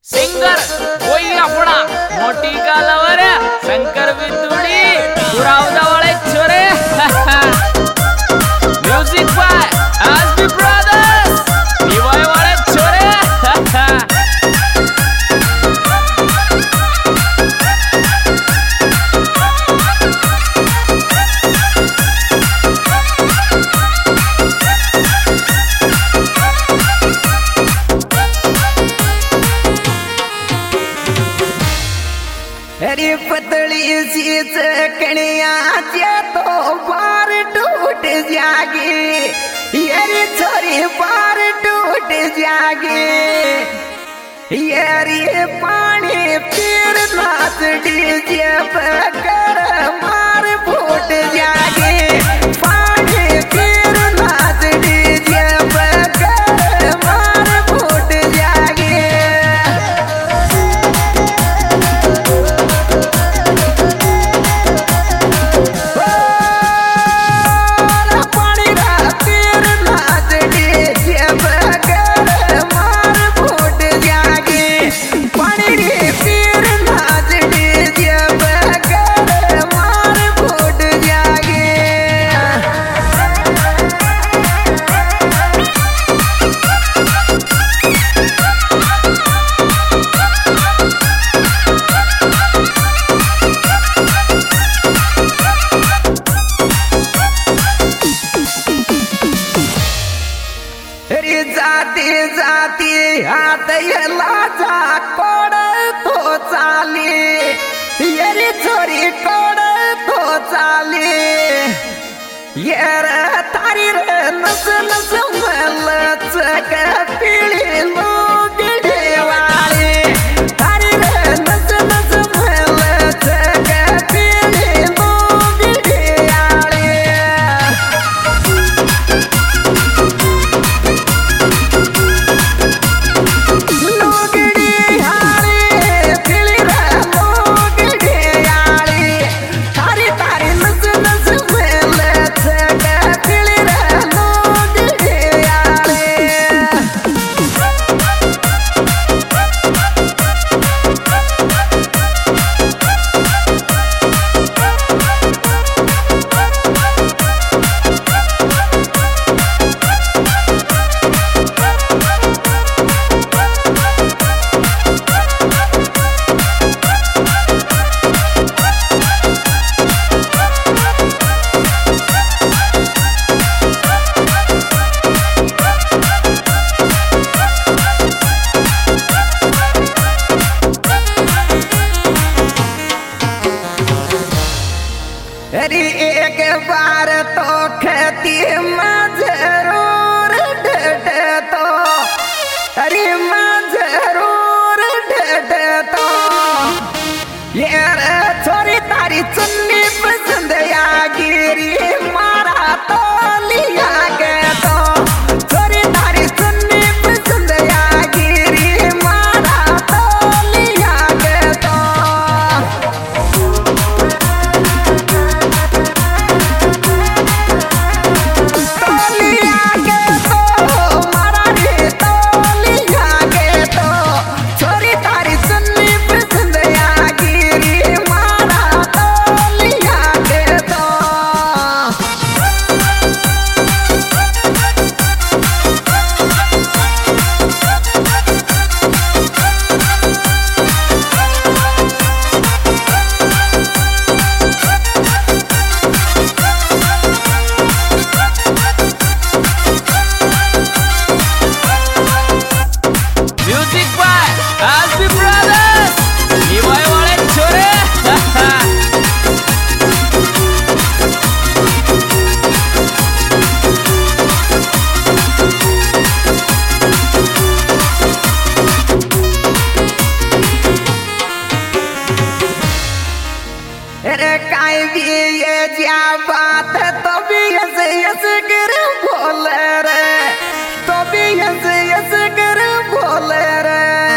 singer वही अपना मोटी कालावर शंकर बिंदुड़ी वाले छोरे म्यूजिक बाय एसबी ब्रदर्स निवाय वाले छोरे अरे पतली सी चकनिया तो बार टूट जागे यारी छोरी बार टूट जागे यारी पानी पीर नाच डीजे पकड़ मार फूट जागे पानी पीर नाच डीजे पकड़ मार फूट जागे जाती जाती हात लाचा कोड तो चाली येरी छोरी कोड तो चाली येर तारी रे नस नस मलच का पिळी लोग देवाली तारी रे नस नस मलच का पिळी लोग देवाली अरे एक बार तो खेती में जरूर ढट तो अरे मैं जरूर ढट तो ये छोरी तारी चुन्नी पसंद या गिरी मारा तो लिया गया तो छोरी तारी चुन्नी पसंद या गिरी मारा तो लिया गया तो म्यूजिक बाय एसबी ब्रदर्स निवाय वाले छोरे अरे काय भी ये क्या बात है तो भी ऐसे कर बोल रे तो भी ऐसे कर बोल रे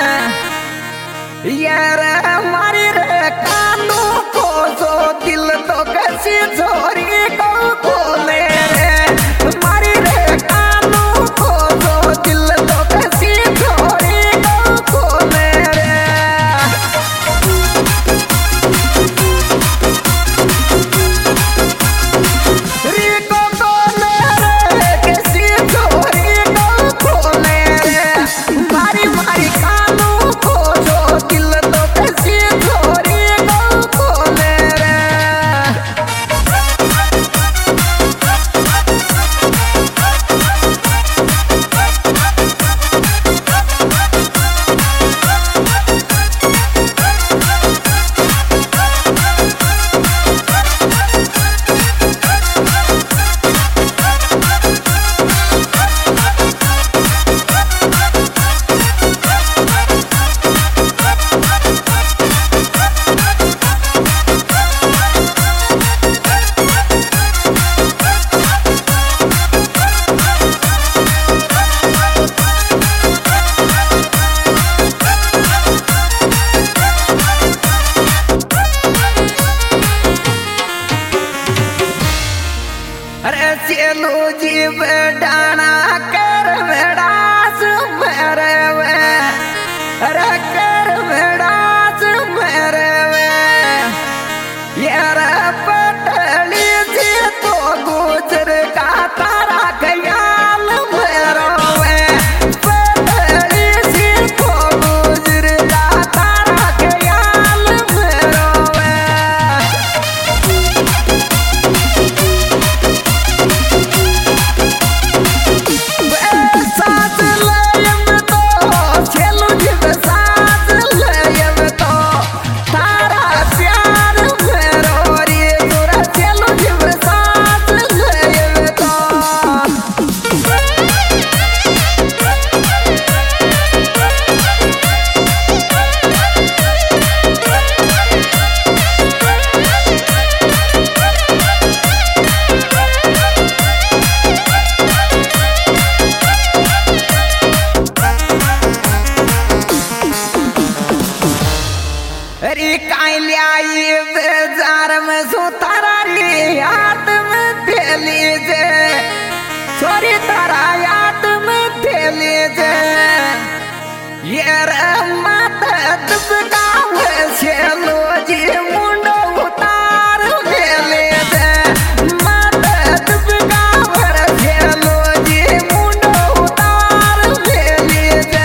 यार हमारे रे कानों को जो दिल तो कैसी छोरी को बोले रे हमारे रे कानों को जो दिल तो कैसी छोरी को बोले अरे कायली बेजार में सुतारी हाथ में थैली जे छोरी तारा याद में थैली जे ये रे माता दुबगाव से लोजी मुंडो उतार ले जे माता दुबगाव से लोजी मुंडो उतार ले जे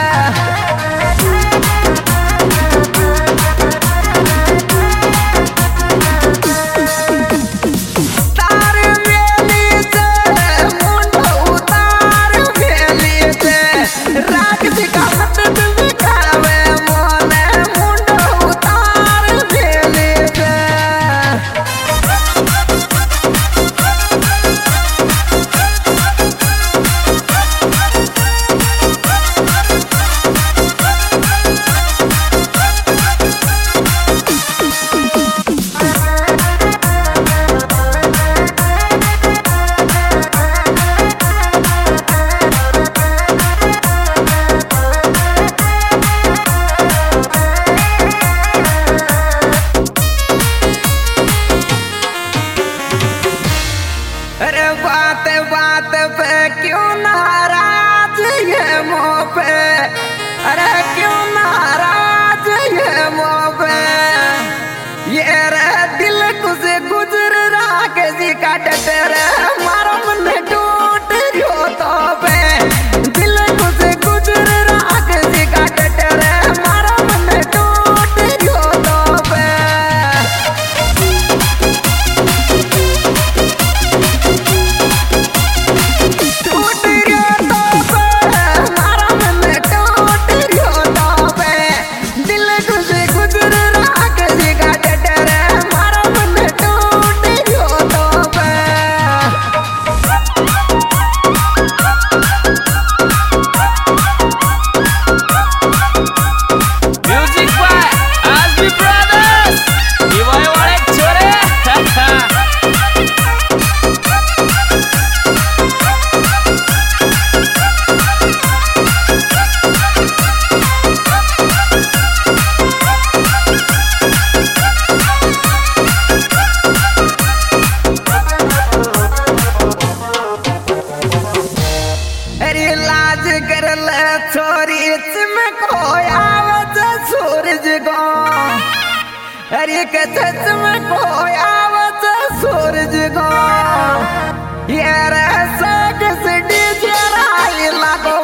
बात पे क्यों नाराज ये मुँह पे अरे क्यों नाराज ये मुँह पे ये रे दिल कुछ गुजर रहा किसी का डरे मारो मन टूट जो तो पे दिल कुछ गुजर रहा किसी का डरे मारो मन टूट जो तो पे छोरी चमको आवत सूरज को अरे चमको आवत सूरज को ये रे सग से डीजे राई लगो